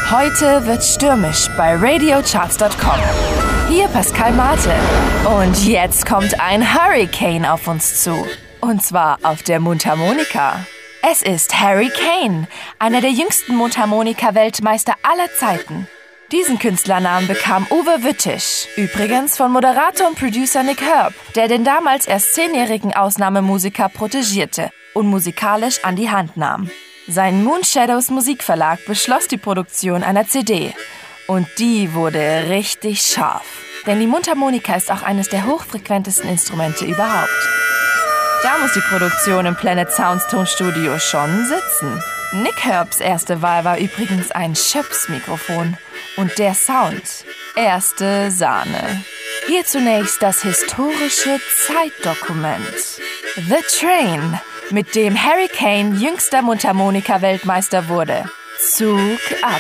Heute wird stürmisch bei radiocharts.com. Hier Pascal Mate. Und jetzt kommt ein Hurricane auf uns zu. Und zwar auf der Mundharmonika. Es ist Harry Kane, einer der jüngsten Mundharmonika-Weltmeister aller Zeiten. Diesen Künstlernamen bekam Uwe Wüttisch, übrigens von Moderator und Producer Nick Herb, der den damals erst 10-jährigen Ausnahmemusiker protegierte und musikalisch an die Hand nahm. Sein Moonshadows Musikverlag beschloss die Produktion einer CD. Und die wurde richtig scharf. Denn die Mundharmonika ist auch eines der hochfrequentesten Instrumente überhaupt. Da muss die Produktion im Planet Sounds Tonstudio schon sitzen. Nick Herbs erste Wahl war übrigens ein Schöps-Mikrofon. Und der Sound, erste Sahne. Hier zunächst das historische Zeitdokument. The Train, mit dem Harry Kane jüngster Mundharmonika-Weltmeister wurde. Zug ab.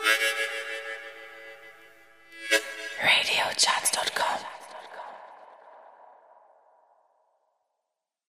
Radiocharts.com